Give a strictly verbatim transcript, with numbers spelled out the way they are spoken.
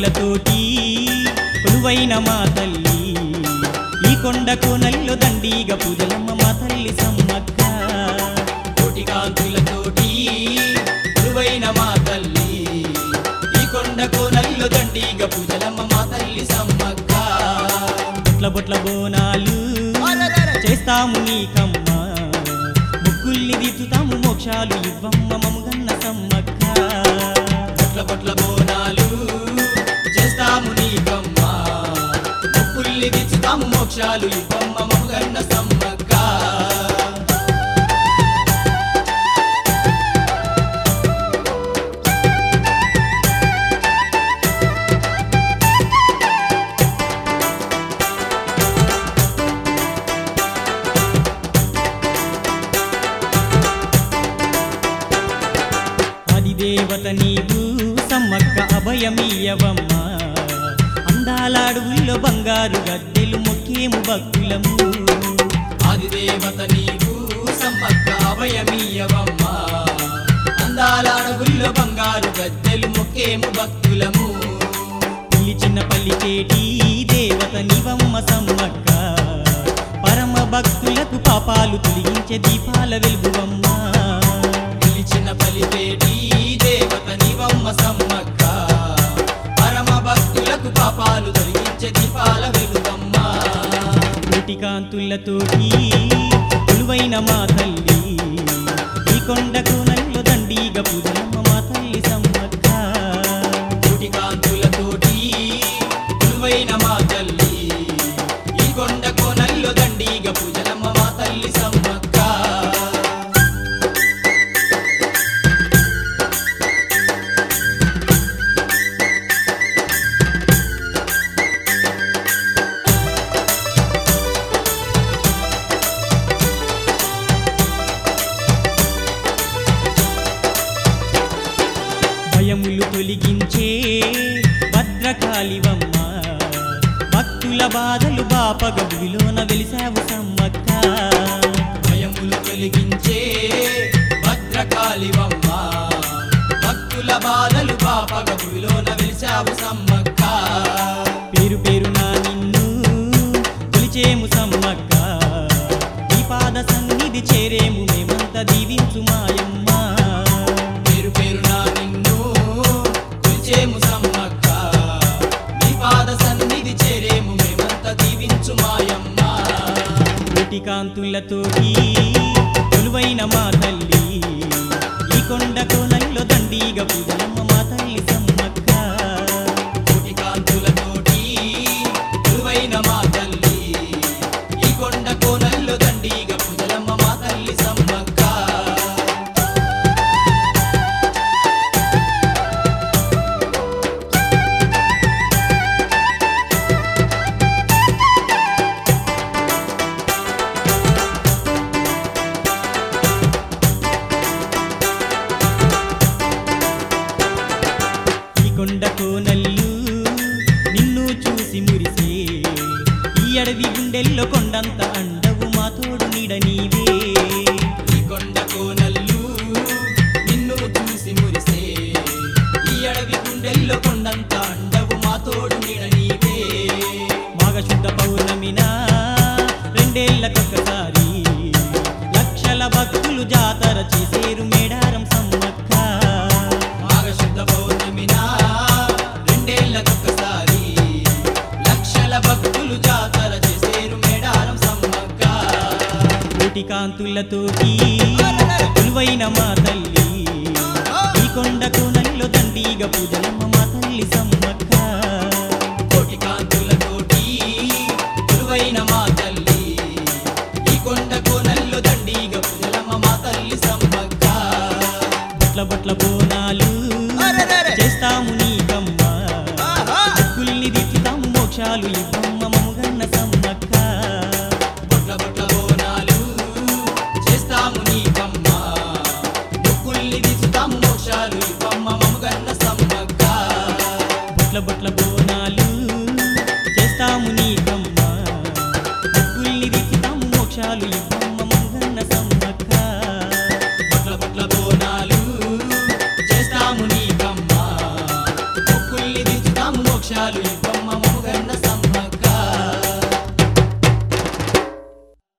కాంతులతోటి కొలువైన మా తల్లి ఈ కొండ కోనల్లో దండిగా పూజలమ్మ మా తల్లి సమ్మక్క కోటి కాంతులతోటి కొలువైన మా తల్లి ఈ కొండ కోనల్లో దండిగా పూజలమ్మ మా తల్లి సమ్మక్క బొట్ల బొట్ల బోనాలు చేస్తాము నీకమ్మ ముగ్గుల్ని దిద్దుతాము మోక్షాలు ఇవ్వమ్మ మముగన్న సమ్మక్క బొట్ల బొట్ల బోనాలు చేస్తాము నీకమ్మ ముక్కుల్ని దిచ్చుతాము మోక్షాలు ఇవ్వమ్మ మముగన్న సమ్మక్క దేవత నీవు సమ్మక్క అభయమీయవమ్మ అందాల అడవుల్లో బంగారు గద్దెలు మొక్కేము భక్తులము ఆది దేవత నీవు సమ్మక్క అభయమీయవమ్మ అందాల అడవుల్లో బంగారు గద్దెలు మొక్కేము భక్తులము పిలిచిన పల్లికేటి దేవత నీవమ్మ సమ్మక్క పరమ భక్తులకు పాపాలు తొలగించే దీపాల వెలుగువమ్మ పిలిచిన పలికేటి దేవత నీవమ్మ సమ్మక్క పరమ భక్తులకు పాపాలు తొలగించే దీపాల వెలుగమ్మ కోటి కాంతులతోటి కొలువైన మా తల్లి ఈ కొండ కోనల్లో దండిగా పూజలమ్మ మా తల్లి సమ్మక్క కోటి కాంతులతోటి కొలువైన మా తల్లి ఈ కొండ కోనల్లో దండిగా పూజలమ్మ మా తల్లి సమ్మక్క భయములు తొలగించే భద్రకాళివమ్మ భక్తుల బాధలు బాపగ భూమిలోన వెలిసావు సమ్మక్క భయములు తొలగించే భద్రకాళివమ్మ భక్తుల బాధలు పాపగ భూమిలోన వెలిసావు సమ్మక్క పేరు పేరున నిన్ను కొలిచేము సమ్మక్క ఈ పాద సన్నిధి చేరేము మేమంత దీవించు మాయమ్మ పేరు పేరున నిన్ను కొలిచేము సమ్మక్క నీ పాద సన్నిధి చేరేము మేమంత దీవించు మాయమ్మ కోటి కాంతులతోటి కొలువైన మా తల్లి ఈ కొండ కోనల్లో దండిగా పూజలమ్మ మా తల్లి సమ్మక్క కోటి కాంతులతోటి కొలువైన మా తల్లి ఈ కొండ కోనల్లో దండిగా పూజలమ్మ మా తల్లి సమ్మక్క ఈ కొండ కోనల్లు నిన్ను చూసి మురిసే ఈ అడవి గుండెల్లో కొండంత అండవు మా తోడు నీడ నీవే ఈ కొండ కోనల్లు నిన్ను చూసి మురిసే ఈ అడవి గుండెల్లో కొండంత అండవు మా తోడు నీడ నీవే మాఘ శుద్ధ పౌర్ణమిన రెండేళ్లకొక్కసారి లక్షల భక్తులు జాతర చేసేరు మేడారం సమ్మక్క మాఘశుద్ధ పౌర్ణమిన రెండేళ్లకొక్కసారి లక్షల భక్తులు జాతర చేసేరు మేడారం సమ్మక్క కోటి కాంతులతోటి కొలువైన మా తల్లి ఈ కొండ కోనల్లో దండిగా పూజలమ్మ మా తల్లి సమ్మక్క కోటి కాంతులతోటి కొలువైన మా తల్లి ఈ కొండ కోనల్లో దండిగా పూజలమ్మ మా తల్లి సమ్మక్క బొట్ల బొట్ల బోనాలు చేస్తాము నీకమ్మ ముగ్గుల్ని దిద్దుతాము మోక్షాలు ఇవ్వమ్మ మముగన్న సమ్మక్క బొట్ల బొట్ల బోనాలు చేస్తాము నీకమ్మ ముక్కుల్ని దిచ్చుతాము మోక్షాలు ఇవ్వమ్మ మముగన్న సమ్మక్క బొట్ల బొట్ల బోనాలు చేస్తాము నీకమ్మ ముగ్గుల్ని దిద్దుతాము మోక్షాలు ఇవ్వమ్మ మముగన్న సమ్మక్క బొట్ల బొట్ల బోనాలు చేస్తాము నీకమ్మ ముక్కుల్ని దిచ్చుతాము మోక్షాలు ఇవ్వమ్మ మోగన్న